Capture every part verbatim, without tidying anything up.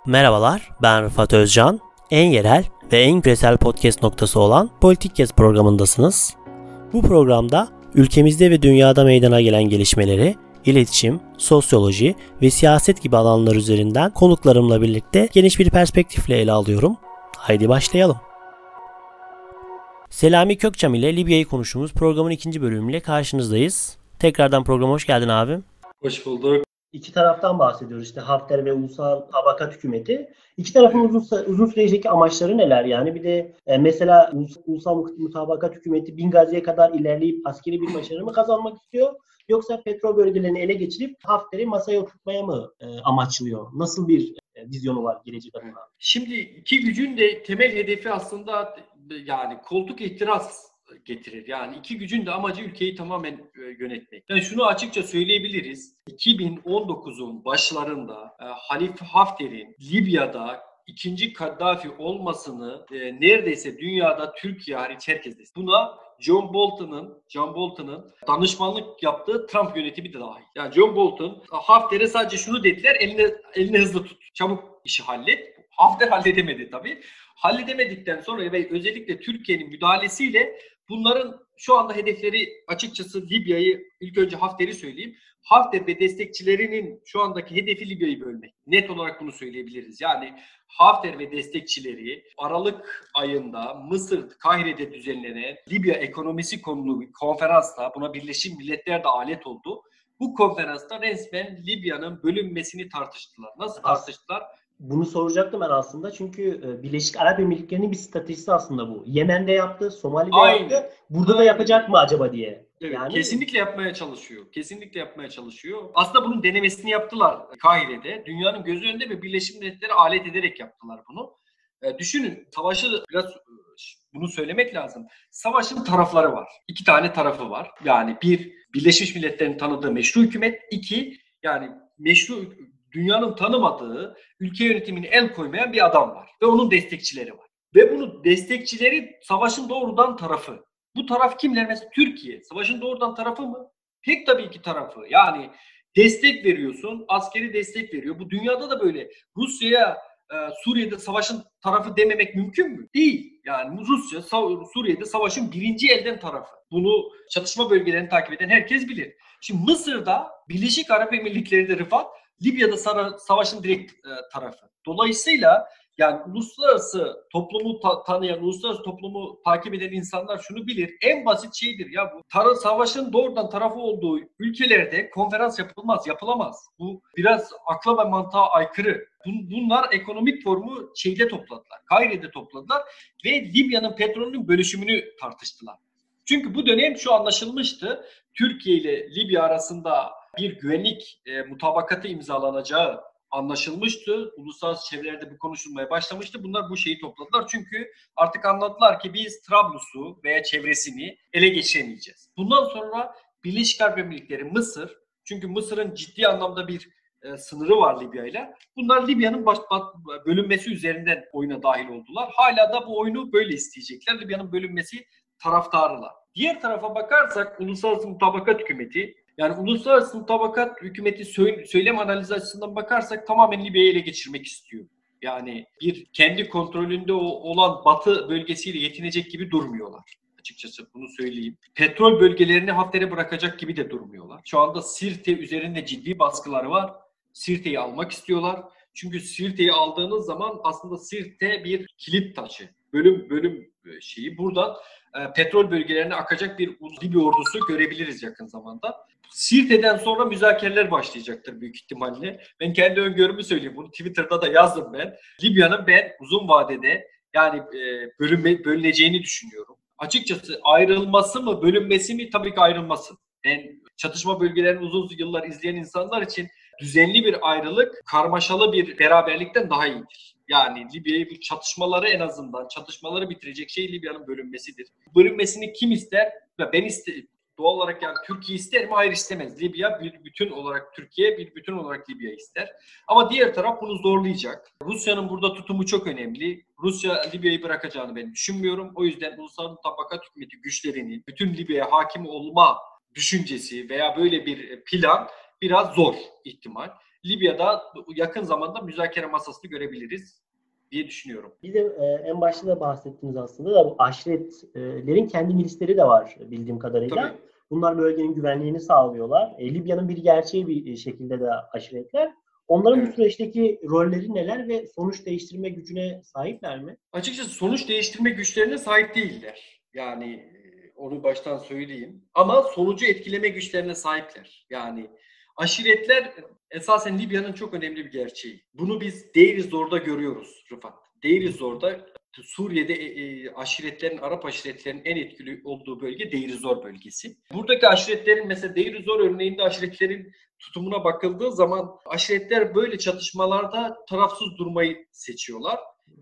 Merhabalar, ben Rıfat Özcan. En yerel ve en küresel podcast noktası olan Politikyaz programındasınız. Bu programda ülkemizde ve dünyada meydana gelen gelişmeleri, iletişim, sosyoloji ve siyaset gibi alanlar üzerinden konuklarımla birlikte geniş bir perspektifle ele alıyorum. Haydi başlayalım. Selami Kökçam ile Libya'yı konuştuğumuz programın ikinci bölümüyle karşınızdayız. Tekrardan programa hoş geldin abim. Hoş bulduk. İki taraftan bahsediyoruz işte Hafter ve Ulusal Tabakat Hükümeti. İki tarafın uzun, uzun süreceki amaçları neler yani? Bir de e, mesela Ulusal Mutabakat Hükümeti Bingazi'ye kadar ilerleyip askeri bir başarı mı kazanmak istiyor? Yoksa petrol bölgelerini ele geçirip Hafter'i masaya oturtmaya mı e, amaçlıyor? Nasıl bir e, vizyonu var gelecek adına? Şimdi iki gücün de temel hedefi aslında yani koltuk ihtiras getirir. Yani iki gücün de amacı ülkeyi tamamen yönetmek. Yani şunu açıkça söyleyebiliriz. iki bin on dokuzun başlarında e, Halife Hafter'in Libya'da ikinci Kaddafi olmasını e, neredeyse dünyada Türkiye hariç herkes destek. Buna John Bolton'un John Bolton'un danışmanlık yaptığı Trump yönetimi de dahil. Yani John Bolton Hafter'e sadece şunu dediler: elini elini hızlı tut. Çabuk işi hallet. Hafter halledemedi tabii. Halledemedikten sonra ve özellikle Türkiye'nin müdahalesiyle bunların şu anda hedefleri açıkçası Libya'yı, ilk önce Hafter'i söyleyeyim. Hafter ve destekçilerinin şu andaki hedefi Libya'yı bölmek. Net olarak bunu söyleyebiliriz. Yani Hafter ve destekçileri Aralık ayında Mısır Kahire'de düzenlenen Libya ekonomisi konulu bir konferansta, buna Birleşmiş Milletler de alet oldu. Bu konferansta resmen Libya'nın bölünmesini tartıştılar. Nasıl tartıştılar? Bunu soracaktım ben aslında çünkü Birleşik Arap Emirlikleri'nin bir stratejisi aslında bu. Yemen'de yaptı, Somali'de Aynen. yaptı. Burada Aynen. da yapacak mı acaba diye. Evet, yani kesinlikle yapmaya çalışıyor. Kesinlikle yapmaya çalışıyor. Aslında bunun denemesini yaptılar Kahire'de. Dünyanın gözü önünde ve Birleşmiş Milletler'e alet ederek yaptılar bunu. E, düşünün, savaşı biraz bunu söylemek lazım. Savaşın tarafları var. İki tane tarafı var. Yani bir, Birleşmiş Milletler'in tanıdığı meşru hükümet. İki, yani meşru dünyanın tanımadığı, ülke yönetimine el koymayan bir adam var. Ve onun destekçileri var. Ve bunun destekçileri savaşın doğrudan tarafı. Bu taraf kimler? Mesela Türkiye. Savaşın doğrudan tarafı mı? Pek tabii ki tarafı. Yani destek veriyorsun, askeri destek veriyor. Bu dünyada da böyle. Rusya'ya e, Suriye'de savaşın tarafı dememek mümkün mü? Değil. Yani Rusya Suriye'de savaşın birinci elden tarafı. Bunu çatışma bölgelerini takip eden herkes bilir. Şimdi Mısır'da Birleşik Arap Emirlikleri'de Rıfat, Libya'da savaşın direkt e, tarafı. Dolayısıyla yani uluslararası toplumu ta- tanıyan, uluslararası toplumu takip eden insanlar şunu bilir. En basit şeydir ya bu. Tar- savaşın doğrudan tarafı olduğu ülkelerde konferans yapılmaz, yapılamaz. Bu biraz akla ve mantığa aykırı. Bun- bunlar ekonomik forumu şeyde topladılar, Kahire'de topladılar ve Libya'nın petrolünün bölüşümünü tartıştılar. Çünkü bu dönem şu anlaşılmıştı. Türkiye ile Libya arasında bir güvenlik e, mutabakatı imzalanacağı anlaşılmıştı. Uluslararası çevrelerde bu konuşulmaya başlamıştı. Bunlar bu şeyi topladılar. Çünkü artık anladılar ki biz Trablus'u veya çevresini ele geçiremeyeceğiz. Bundan sonra Birleşik Arap Emirlikleri, Mısır, çünkü Mısır'ın ciddi anlamda bir e, sınırı var Libya ile. Bunlar Libya'nın baş, bat, bölünmesi üzerinden oyuna dahil oldular. Hala da bu oyunu böyle isteyecekler. Libya'nın bölünmesi taraftarılar. Diğer tarafa bakarsak Uluslararası Mutabakat Hükümeti, yani Uluslararası Mutabakat Hükümeti söylem analizi açısından bakarsak tamamen Libya'yı ele geçirmek istiyor. Yani bir kendi kontrolünde olan Batı bölgesiyle yetinecek gibi durmuyorlar. Açıkçası bunu söyleyeyim. Petrol bölgelerini Hafter'e bırakacak gibi de durmuyorlar. Şu anda Sirte üzerinde ciddi baskıları var. Sirte'yi almak istiyorlar. Çünkü Sirte'yi aldığınız zaman aslında Sirte bir kilit taşı. Bölüm bölüm şeyi. Buradan e, petrol bölgelerine akacak bir Libya ordusu görebiliriz yakın zamanda. Sirte'den sonra müzakereler başlayacaktır büyük ihtimalle. Ben kendi öngörümü söyleyeyim. Bunu Twitter'da da yazdım ben. Libya'nın ben uzun vadede yani e, bölünme, bölüneceğini düşünüyorum. Açıkçası ayrılması mı, bölünmesi mi? Tabii ki ayrılması. Ben çatışma bölgelerini uzun yıllar izleyen insanlar için düzenli bir ayrılık, karmaşalı bir beraberlikten daha iyidir. Yani Libya'yı bu çatışmaları en azından, çatışmaları bitirecek şey Libya'nın bölünmesidir. Bölünmesini kim ister? Ben isterim. Doğal olarak yani Türkiye ister mi? Hayır, istemez. Libya bir bütün olarak Türkiye, bir bütün olarak Libya ister. Ama diğer taraf bunu zorlayacak. Rusya'nın burada tutumu çok önemli. Rusya Libya'yı bırakacağını ben düşünmüyorum. O yüzden Ulusal Mutabakat Hükümeti güçlerinin bütün Libya'ya hakim olma düşüncesi veya böyle bir plan biraz zor ihtimal. Libya'da yakın zamanda müzakere masasını görebiliriz diye düşünüyorum. Bir de e, en başta da bahsettiniz aslında da bu aşiretlerin kendi milisleri de var bildiğim kadarıyla. Tabii. Bunlar bölgenin güvenliğini sağlıyorlar. E, Libya'nın bir gerçeği bir şekilde de aşiretler. Onların Evet. bu süreçteki rolleri neler ve sonuç değiştirme gücüne sahipler mi? Açıkçası sonuç değiştirme güçlerine sahip değiller. Yani onu baştan söyleyeyim. Ama sonucu etkileme güçlerine sahipler. Yani aşiretler esasen Libya'nın çok önemli bir gerçeği. Bunu biz Deir ez-Zor'da görüyoruz Rıfat. Deir ez-Zor'da Suriye'de e, e, aşiretlerin, Arap aşiretlerinin en etkili olduğu bölge Deir ez-Zor bölgesi. Buradaki aşiretlerin mesela Deir ez-Zor örneğinde aşiretlerin tutumuna bakıldığı zaman aşiretler böyle çatışmalarda tarafsız durmayı seçiyorlar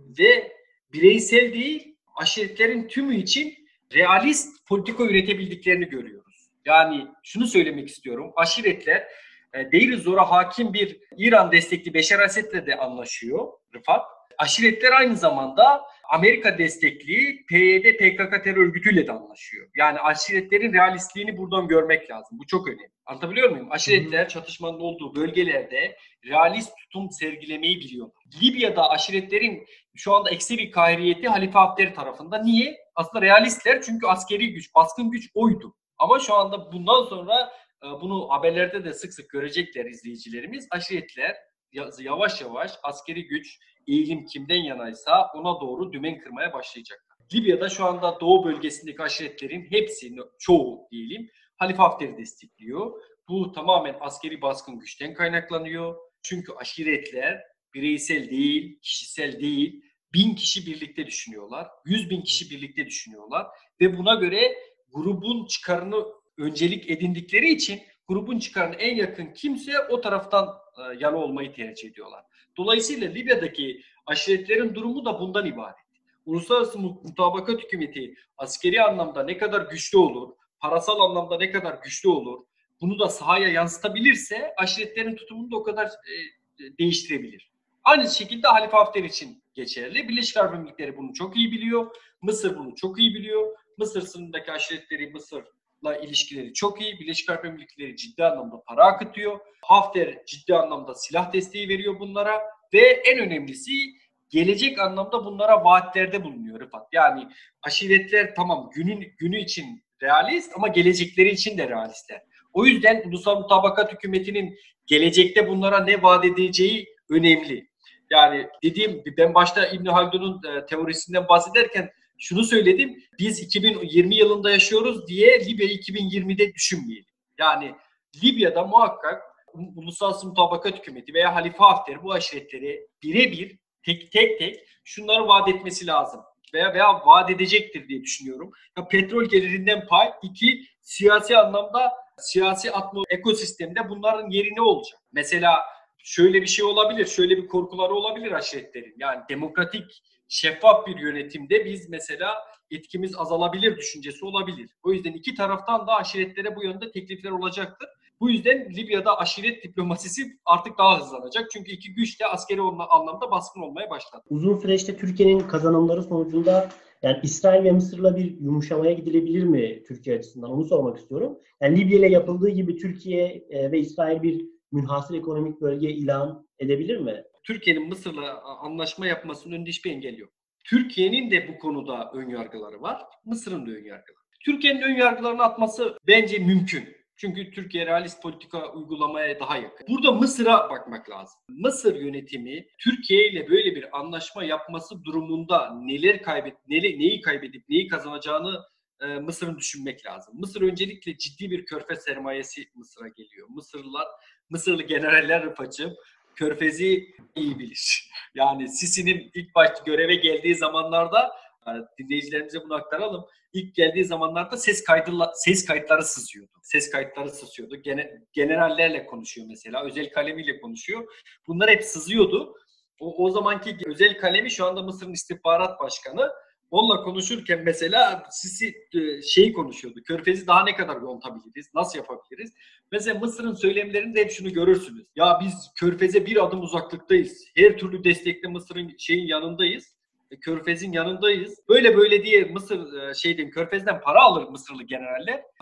ve bireysel değil aşiretlerin tümü için realist politika üretebildiklerini görüyoruz. Yani şunu söylemek istiyorum. Aşiretler e, Deir ez-Zor'a hakim bir İran destekli Beşar Esed'le de anlaşıyor Rıfat. Aşiretler aynı zamanda Amerika destekli P Y D P K K terör örgütüyle de anlaşıyor. Yani aşiretlerin realistliğini buradan görmek lazım. Bu çok önemli. Anlatabiliyor muyum? Aşiretler çatışmanın olduğu bölgelerde realist tutum sergilemeyi biliyorlar. Libya'da aşiretlerin şu anda ekseri kahriyeti Halife Hafter tarafında. Niye? Aslında realistler çünkü askeri güç, baskın güç oydu. Ama şu anda bundan sonra bunu haberlerde de sık sık görecekler izleyicilerimiz. Aşiretler yavaş yavaş askeri güç, eğilim kimden yanaysa ona doğru dümen kırmaya başlayacaklar. Libya'da şu anda doğu bölgesindeki aşiretlerin hepsi, çoğu diyelim, Halife Hafter'i destekliyor. Bu tamamen askeri baskın güçten kaynaklanıyor. Çünkü aşiretler bireysel değil, kişisel değil, bin kişi birlikte düşünüyorlar, yüz bin kişi birlikte düşünüyorlar ve buna göre grubun çıkarını öncelik edindikleri için grubun çıkarına en yakın kimse o taraftan e, yana olmayı tercih ediyorlar. Dolayısıyla Libya'daki aşiretlerin durumu da bundan ibaret. Uluslararası Mutabakat Hükümeti askeri anlamda ne kadar güçlü olur, parasal anlamda ne kadar güçlü olur, bunu da sahaya yansıtabilirse aşiretlerin tutumunu da o kadar e, değiştirebilir. Aynı şekilde Halife Hafter için geçerli. Birleşik Arap Emirlikleri bunu çok iyi biliyor. Mısır bunu çok iyi biliyor. Mısır sınırındaki aşiretleri, Mısır'la ilişkileri çok iyi. Birleşik Arap Emirlikleri ciddi anlamda para akıtıyor. Hafter ciddi anlamda silah desteği veriyor bunlara ve en önemlisi gelecek anlamda bunlara vaatlerde bulunuyor Rıfat. Yani aşiretler tamam günün günü için realist ama gelecekleri için de realistler. O yüzden Ulusal Mutabakat Hükümeti'nin gelecekte bunlara ne vaat edeceği önemli. Yani dediğim ben başta İbn Haldun'un e, teorisinden bahsederken şunu söyledim. Biz iki bin yirmi yılında yaşıyoruz diye Libya'yı iki bin yirmide düşünmeyelim. Yani Libya'da muhakkak Ulusal Mutabakat Hükümeti veya Halife Hafter bu aşiretleri birebir tek tek tek şunları vaat etmesi lazım. Veya veya vaat edecektir diye düşünüyorum. Ya petrol gelirinden pay, iki siyasi anlamda siyasi atmo ekosistemde bunların yeri ne olacak? Mesela şöyle bir şey olabilir, şöyle bir korkuları olabilir aşiretlerin. Yani demokratik, şeffaf bir yönetimde biz mesela etkimiz azalabilir düşüncesi olabilir. O yüzden iki taraftan da aşiretlere bu yönde teklifler olacaktır. Bu yüzden Libya'da aşiret diplomasisi artık daha hızlanacak. Çünkü iki güç de askeri anlamda baskın olmaya başladı. Uzun süreçte Türkiye'nin kazanımları sonucunda yani İsrail ve Mısır'la bir yumuşamaya gidilebilir mi Türkiye açısından? Onu sormak istiyorum. Yani Libya ile yapıldığı gibi Türkiye ve İsrail bir münhasır ekonomik bölge ilan edebilir mi? Türkiye'nin Mısır'la anlaşma yapmasının önünde hiçbir engel yok. Türkiye'nin de bu konuda ön yargıları var. Mısır'ın da ön yargıları. Türkiye'nin ön yargılarını atması bence mümkün. Çünkü Türkiye realist politika uygulamaya daha yakın. Burada Mısır'a bakmak lazım. Mısır yönetimi Türkiye ile böyle bir anlaşma yapması durumunda neler kaybet, neler, neyi kaybedip neyi kazanacağını e, Mısır'ın düşünmek lazım. Mısır öncelikle ciddi bir körfez sermayesi Mısır'a geliyor. Mısırlılar, Mısırlı generaller Rıfat'cığım Körfez'i iyi bilir. Yani Sisi'nin ilk başta göreve geldiği zamanlarda dinleyicilerimize bunu aktaralım. İlk geldiği zamanlarda ses kaydıla, ses kayıtları sızıyordu. Ses kayıtları sızıyordu. Gene, generallerle konuşuyor mesela. Özel kalemiyle konuşuyor. Bunlar hep sızıyordu. O, o zamanki özel kalemi şu anda Mısır'ın istihbarat başkanı. Onunla konuşurken mesela Sisi şeyi konuşuyordu. Körfez'i daha ne kadar yontabiliriz? Nasıl yapabiliriz? Mesela Mısır'ın söylemlerinde hep şunu görürsünüz. Ya biz Körfez'e bir adım uzaklıktayız. Her türlü destekle Mısır'ın şeyin yanındayız. Körfez'in yanındayız. Böyle böyle diye Mısır şeyden Körfez'den para alır Mısırlı generaller.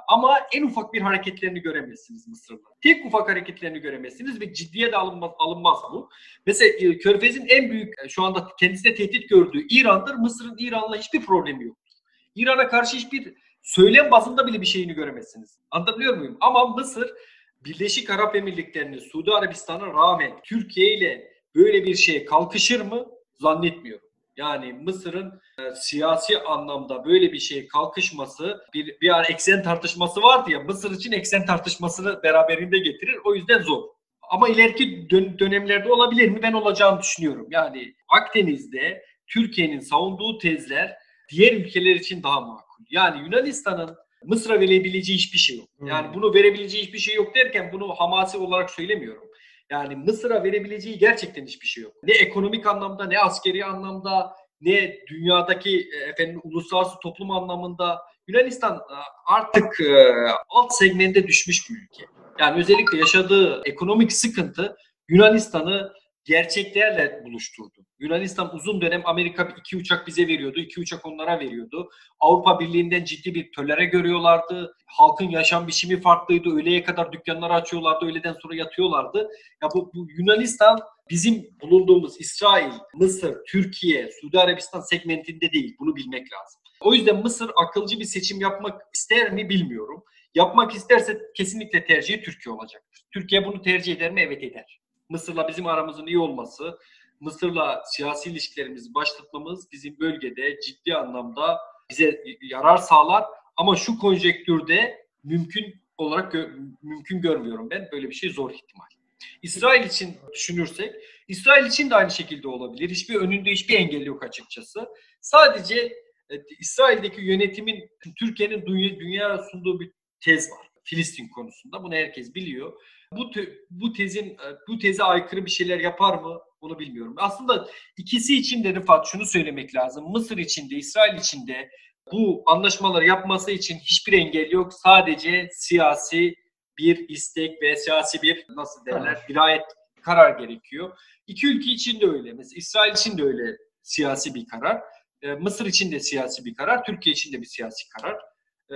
Ama en ufak bir hareketlerini göremezsiniz Mısır'la. Tek ufak hareketlerini göremezsiniz ve ciddiye de alınmaz, alınmaz bu. Mesela Körfez'in en büyük şu anda kendisine tehdit gördüğü İran'dır. Mısır'ın İran'la hiçbir problemi yoktur. İran'a karşı hiçbir söylem bazında bile bir şeyini göremezsiniz. Anlatabiliyor muyum? Ama Mısır Birleşik Arap Emirlikleri'nin Suudi Arabistan'a rağmen Türkiye ile böyle bir şeye kalkışır mı? Zannetmiyorum. Yani Mısır'ın e, siyasi anlamda böyle bir şeye kalkışması, bir, bir ara eksen tartışması vardı ya, Mısır için eksen tartışmasını beraberinde getirir. O yüzden zor. Ama ileriki dön- dönemlerde olabilir mi? Ben olacağını düşünüyorum. Yani Akdeniz'de Türkiye'nin savunduğu tezler diğer ülkeler için daha makul. Yani Yunanistan'ın Mısır'a verebileceği hiçbir şey yok. Yani hmm. bunu verebileceği hiçbir şey yok derken bunu hamasi olarak söylemiyorum. Yani Mısır'a verebileceği gerçekten hiçbir şey yok. Ne ekonomik anlamda, ne askeri anlamda, ne dünyadaki efendim uluslararası toplum anlamında. Yunanistan artık e, alt segmente düşmüş bir ülke. Yani özellikle yaşadığı ekonomik sıkıntı Yunanistan'ı gerçeklerle buluşturdu. Yunanistan uzun dönem Amerika iki uçak bize veriyordu, iki uçak onlara veriyordu. Avrupa Birliği'nden ciddi bir tölere görüyorlardı. Halkın yaşam biçimi farklıydı. Öğleye kadar dükkanları açıyorlardı, öğleden sonra yatıyorlardı. Ya bu, bu Yunanistan bizim bulunduğumuz İsrail, Mısır, Türkiye, Suudi Arabistan segmentinde değil. Bunu bilmek lazım. O yüzden Mısır akılcı bir seçim yapmak ister mi bilmiyorum. Yapmak isterse kesinlikle tercihi Türkiye olacaktır. Türkiye bunu tercih eder mi? Evet eder. Mısır'la bizim aramızın iyi olması, Mısır'la siyasi ilişkilerimizi başlatmamız bizim bölgede ciddi anlamda bize yarar sağlar. Ama şu konjektürde mümkün olarak gö- mümkün görmüyorum ben. Böyle bir şey zor ihtimal. İsrail için düşünürsek, İsrail için de aynı şekilde olabilir. Hiçbir önünde hiçbir engel yok açıkçası. Sadece e, İsrail'deki yönetimin Türkiye'nin dünya, dünyaya sunduğu bir tez var. Filistin konusunda. Bunu herkes biliyor. Bu te, bu tezin bu teze aykırı bir şeyler yapar mı? Bunu bilmiyorum. Aslında ikisi için de Rıfat şunu söylemek lazım. Mısır için de İsrail için de bu anlaşmaları yapması için hiçbir engel yok. Sadece siyasi bir istek ve siyasi bir nasıl derler dirayet karar gerekiyor. İki ülke için de öyle. Mesela İsrail için de öyle siyasi bir karar. Ee, Mısır için de siyasi bir karar. Türkiye için de bir siyasi karar. Ee,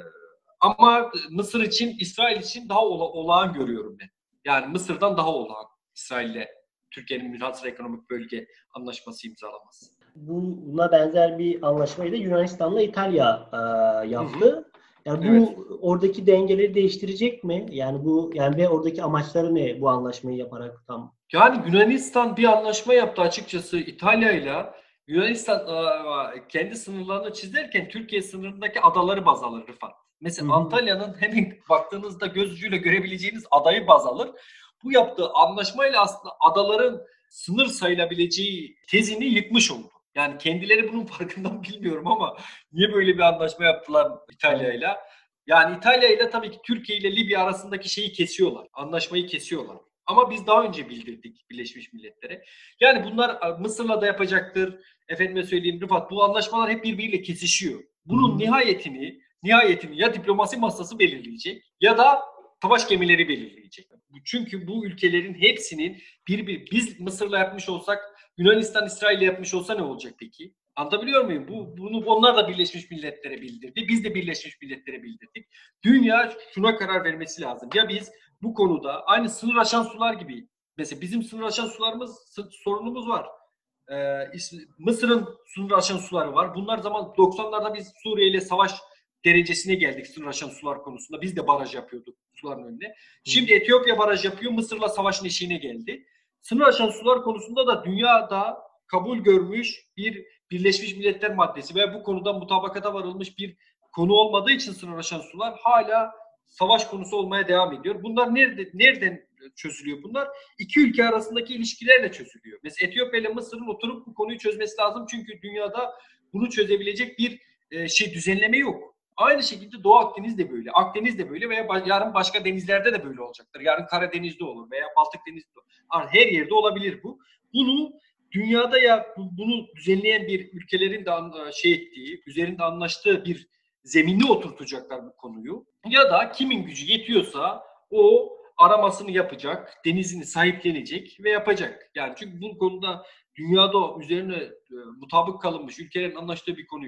Ama Mısır için, İsrail için daha ola, olağan görüyorum ben. Yani Mısır'dan daha olağan İsrail'le Türkiye'nin münhasır ekonomik bölge anlaşması imzalaması. Buna benzer bir anlaşmayı da Yunanistan'la İtalya e, yaptı. Hı hı. Yani bu evet. Oradaki dengeleri değiştirecek mi? Yani bu yani ve oradaki amaçları ne bu anlaşmayı yaparak tam? Yani Yunanistan bir anlaşma yaptı açıkçası İtalya'yla. Yunanistan kendi sınırlarını çizerken Türkiye sınırındaki adaları baz alır Rıfat. Mesela hı hı. Antalya'nın hemen baktığınızda göz ucuyla görebileceğiniz adayı baz alır. Bu yaptığı anlaşmayla aslında adaların sınır sayılabileceği tezini yıkmış oldu. Yani kendileri bunun farkından bilmiyorum ama niye böyle bir anlaşma yaptılar İtalya'yla? Yani İtalya'yla tabii ki Türkiye ile Libya arasındaki şeyi kesiyorlar. Anlaşmayı kesiyorlar. Ama biz daha önce bildirdik Birleşmiş Milletler'e. Yani bunlar Mısır'la da yapacaktır. Efendime söyleyeyim Rıfat, bu anlaşmalar hep birbiriyle kesişiyor. Bunun hmm. nihayetini, nihayetini ya diplomasi masası belirleyecek ya da savaş gemileri belirleyecek. Çünkü bu ülkelerin hepsinin bir bir biz Mısır'la yapmış olsak, Yunanistan İsrail'le yapmış olsa ne olacak peki? Anlatabiliyor muyum? Bu bunu onlar da Birleşmiş Milletler'e bildirdi. Biz de Birleşmiş Milletler'e bildirdik. Dünya şuna karar vermesi lazım. Ya biz bu konuda aynı sınır aşan sular gibi. Mesela bizim sınır aşan sularımız sorunumuz var. Ee, Mısır'ın sınır aşan suları var. Bunlar zaman doksanlarda biz Suriye ile savaş derecesine geldik sınır aşan sular konusunda. Biz de baraj yapıyorduk suların önüne. Şimdi Etiyopya baraj yapıyor. Mısır'la savaşın eşiğine geldi. Sınır aşan sular konusunda da dünyada kabul görmüş bir Birleşmiş Milletler maddesi ve bu konuda mutabakata varılmış bir konu olmadığı için sınır aşan sular hala savaş konusu olmaya devam ediyor. Bunlar nerede, nereden çözülüyor bunlar? İki ülke arasındaki ilişkilerle çözülüyor. Mesela Etiyopya ile Mısır'ın oturup bu konuyu çözmesi lazım. Çünkü dünyada bunu çözebilecek bir e, şey düzenleme yok. Aynı şekilde Doğu Akdeniz de böyle, Akdeniz de böyle veya yarın başka denizlerde de böyle olacaktır. Yarın Karadeniz'de olur veya Baltık Denizi'de olur. Her yerde olabilir bu. Bunu dünyada ya bunu düzenleyen bir ülkelerin de şey ettiği, üzerinde anlaştığı bir zemini oturtacaklar bu konuyu. Ya da kimin gücü yetiyorsa o aramasını yapacak, denizini sahiplenecek ve yapacak. Yani çünkü bu konuda dünyada üzerine e, mutabık kalınmış ülkelerin anlaştığı bir konu yok.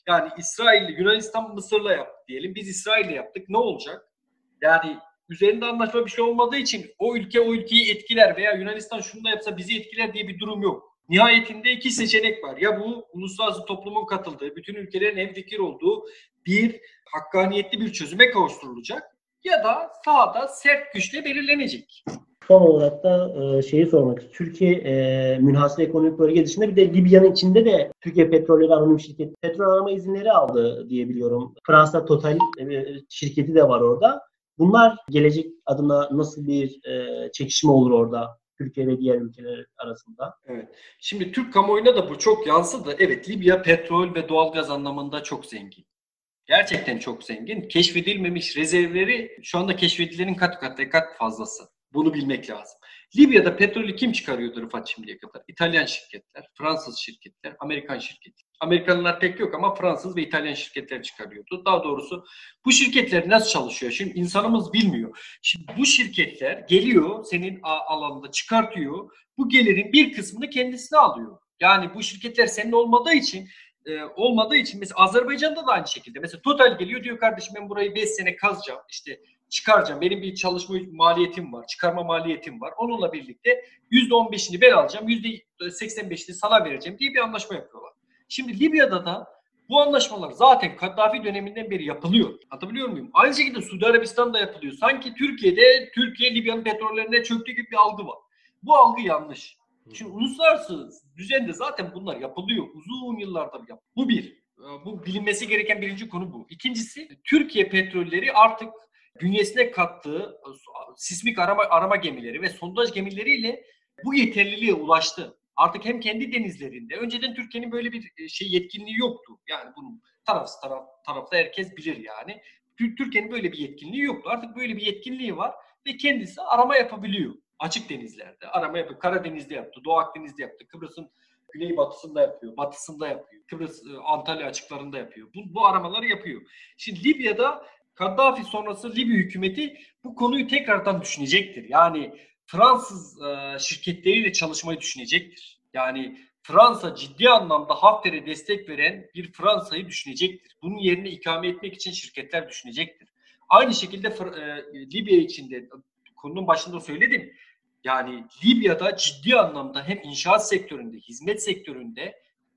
Yani İsrail, Yunanistan Mısır'la yaptı diyelim. Biz İsrail'le yaptık. Ne olacak? Yani üzerinde anlaşma bir şey olmadığı için o ülke o ülkeyi etkiler veya Yunanistan şunu da yapsa bizi etkiler diye bir durum yok. Nihayetinde iki seçenek var. Ya bu uluslararası toplumun katıldığı, bütün ülkelerin hemfikir olduğu bir hakkaniyetli bir çözüme kavuşturulacak ya da sahada sert güçle belirlenecek. Son olarak da e, şeyi sormak istiyorum. Türkiye e, münhasır ekonomik bölge dışında bir de Libya'nın içinde de Türkiye Petrolleri Anonim Şirketi petrol arama izinleri aldı diye biliyorum. Fransa Total e, şirketi de var orada. Bunlar gelecek adına nasıl bir e, çekişme olur orada Türkiye ve diğer ülkeler arasında? Evet. Şimdi Türk kamuoyuna da bu çok yansıdı. Evet, Libya petrol ve doğalgaz anlamında çok zengin. Gerçekten çok zengin. Keşfedilmemiş rezervleri şu anda keşfedilenin kat kat kat fazlası. Bunu bilmek lazım. Libya'da petrolü kim çıkarıyordu Rıfat şimdiye kadar? İtalyan şirketler, Fransız şirketler, Amerikan şirketler. Amerikanlar pek yok ama Fransız ve İtalyan şirketler çıkarıyordu. Daha doğrusu bu şirketler nasıl çalışıyor? Şimdi insanımız bilmiyor. Şimdi bu şirketler geliyor senin alanında çıkartıyor. Bu gelirin bir kısmını kendisine alıyor. Yani bu şirketler senin olmadığı için e, olmadığı için mesela Azerbaycan'da da aynı şekilde. Mesela Total geliyor diyor kardeşim ben burayı beş sene kazacağım. İşte çıkaracağım. Benim bir çalışma maliyetim var. Çıkarma maliyetim var. Onunla birlikte yüzde on beşini ben alacağım. yüzde seksen beşini sana vereceğim diye bir anlaşma yapıyorlar. Şimdi Libya'da da bu anlaşmalar zaten Kaddafi döneminden beri yapılıyor. Hatırlıyor muyum? Aynı şekilde Suudi Arabistan'da yapılıyor. Sanki Türkiye'de Türkiye Libya'nın petrollerine çöktüğü gibi bir algı var. Bu algı yanlış. Şimdi uluslararası düzende zaten bunlar yapılıyor. Uzun yıllardır yapılıyor. Bu bir. Bu bilinmesi gereken birinci konu bu. İkincisi Türkiye petrolleri artık bünyesine kattığı sismik arama, arama gemileri ve sondaj gemileriyle bu yeterliliğe ulaştı. Artık hem kendi denizlerinde, önceden Türkiye'nin böyle bir şey yetkinliği yoktu. Yani bunun tarafsız taraf, tarafta herkes bilir yani. Türkiye'nin böyle bir yetkinliği yoktu. Artık böyle bir yetkinliği var ve kendisi arama yapabiliyor. Açık denizlerde arama yapıyor. Karadeniz'de yaptı, Doğu Akdeniz'de yaptı, Kıbrıs'ın güneybatısında yapıyor, batısında yapıyor, Kıbrıs, Antalya açıklarında yapıyor. Bu, bu aramaları yapıyor. Şimdi Libya'da Kaddafi sonrası Libya hükümeti bu konuyu tekrardan düşünecektir. Yani Fransız e, şirketleriyle çalışmayı düşünecektir. Yani Fransa ciddi anlamda Hafter'e destek veren bir Fransa'yı düşünecektir. Bunun yerine ikame etmek için şirketler düşünecektir. Aynı şekilde e, Libya içinde konunun başında söyledim. Yani Libya'da ciddi anlamda hem inşaat sektöründe, hizmet sektöründe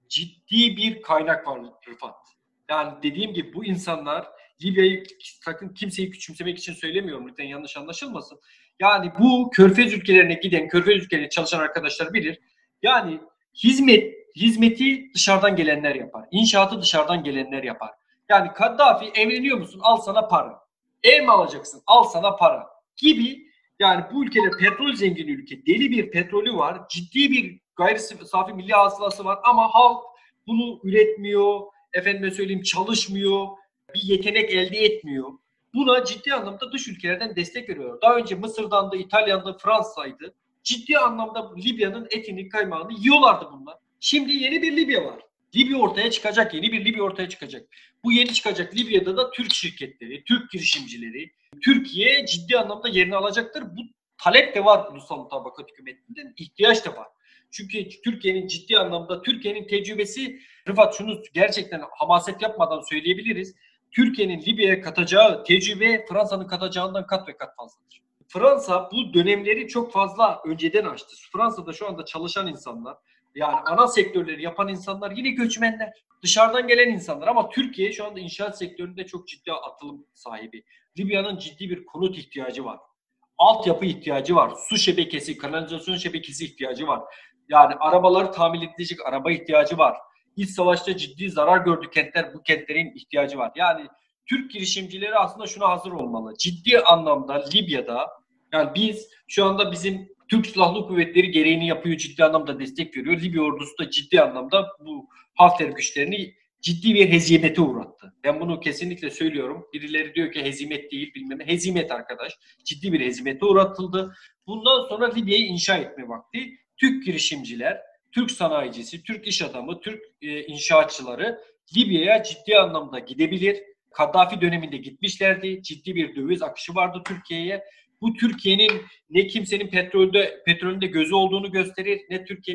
ciddi bir kaynak var Rıfat. Yani dediğim gibi bu insanlar Libya'yı sakın kimseyi küçümsemek için söylemiyorum. Lütfen yanlış anlaşılmasın. Yani bu Körfez ülkelerine giden, Körfez ülkelerine çalışan arkadaşlar bilir. Yani hizmet, hizmeti dışarıdan gelenler yapar. İnşaatı dışarıdan gelenler yapar. Yani Kaddafi evleniyor musun? Al sana para. Ev mi alacaksın? Al sana para. Gibi yani bu ülkeler petrol zengin ülke. Deli bir petrolü var. Ciddi bir gayri safi milli hasılası var ama halk bunu üretmiyor. Efendime söyleyeyim çalışmıyor. Bir yetenek elde etmiyor. Buna ciddi anlamda dış ülkelerden destek veriyor. Daha önce Mısır'dan da, İtalya'dan, Fransa'ydı. Ciddi anlamda Libya'nın etini, kaymağını yiyorlardı bunlar. Şimdi yeni bir Libya var. Libya ortaya çıkacak, yeni bir Libya ortaya çıkacak. Bu yeni çıkacak Libya'da da Türk şirketleri, Türk girişimcileri, Türkiye ciddi anlamda yerini alacaktır. Bu talep de var ulusal mutabakat hükümetinden, ihtiyaç da var. Çünkü Türkiye'nin ciddi anlamda, Türkiye'nin tecrübesi, Rıfat şunu gerçekten hamaset yapmadan söyleyebiliriz. Türkiye'nin Libya'ya katacağı tecrübe Fransa'nın katacağından kat ve kat fazladır. Fransa bu dönemleri çok fazla önceden açtı. Fransa'da şu anda çalışan insanlar, yani ana sektörleri yapan insanlar yine göçmenler. Dışarıdan gelen insanlar ama Türkiye şu anda inşaat sektöründe çok ciddi atılım sahibi. Libya'nın ciddi bir konut ihtiyacı var. Altyapı ihtiyacı var. Su şebekesi, kanalizasyon şebekesi ihtiyacı var. Yani arabaları tamir edilecek araba ihtiyacı var. İç savaşta ciddi zarar gördü kentler, bu kentlerin ihtiyacı var. Yani Türk girişimcileri aslında şuna hazır olmalı. Ciddi anlamda Libya'da, yani biz şu anda bizim Türk Silahlı Kuvvetleri gereğini yapıyor, ciddi anlamda destek veriyor. Libya ordusu da ciddi anlamda bu Hafter güçlerini ciddi bir hezimete uğrattı. Ben bunu kesinlikle söylüyorum. Birileri diyor ki hezimet değil bilmem ne. Hezimet arkadaş. Ciddi bir hezimete uğratıldı. Bundan sonra Libya'yı inşa etme vakti. Türk girişimciler, Türk sanayicisi, Türk iş adamı, Türk e, inşaatçıları Libya'ya ciddi anlamda gidebilir. Kaddafi döneminde gitmişlerdi. Ciddi bir döviz akışı vardı Türkiye'ye. Bu Türkiye'nin ne kimsenin petrolde petrolünde gözü olduğunu gösterir, ne Türkiye'nin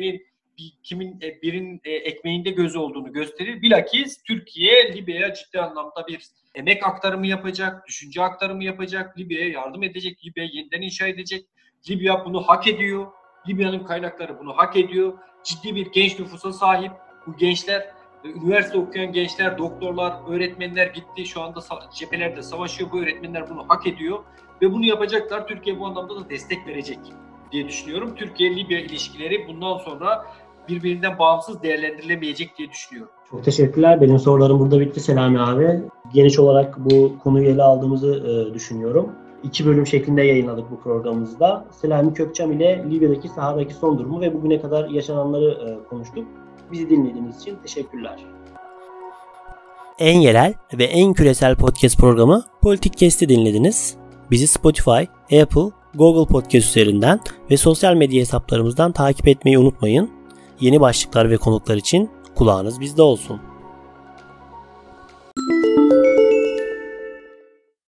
bir, kimin e, birinin e, ekmeğinde gözü olduğunu gösterir. Bilakis Türkiye Libya'ya ciddi anlamda bir emek aktarımı yapacak, düşünce aktarımı yapacak, Libya'ya yardım edecek, Libya'yı yeniden inşa edecek. Libya bunu hak ediyor. Libya'nın kaynakları bunu hak ediyor. Ciddi bir genç nüfusa sahip. Bu gençler, üniversite okuyan gençler, doktorlar, öğretmenler gitti. Şu anda cephelerde savaşıyor. Bu öğretmenler bunu hak ediyor. Ve bunu yapacaklar. Türkiye bu anlamda da destek verecek diye düşünüyorum. Türkiye-Libya ilişkileri bundan sonra birbirinden bağımsız değerlendirilemeyecek diye düşünüyorum. Çok teşekkürler. Benim sorularım burada bitti Selami abi. Geniş olarak bu konuyu ele aldığımızı e, düşünüyorum. İki bölüm şeklinde yayınladık bu programımızda. Selami Kökçam ile Libya'daki sahadaki son durumu ve bugüne kadar yaşananları e, konuştuk. Bizi dinlediğiniz için teşekkürler. En yerel ve en küresel podcast programı Politikcast'i dinlediniz. Bizi Spotify, Apple, Google Podcast üzerinden ve sosyal medya hesaplarımızdan takip etmeyi unutmayın. Yeni başlıklar ve konuklar için kulağınız bizde olsun.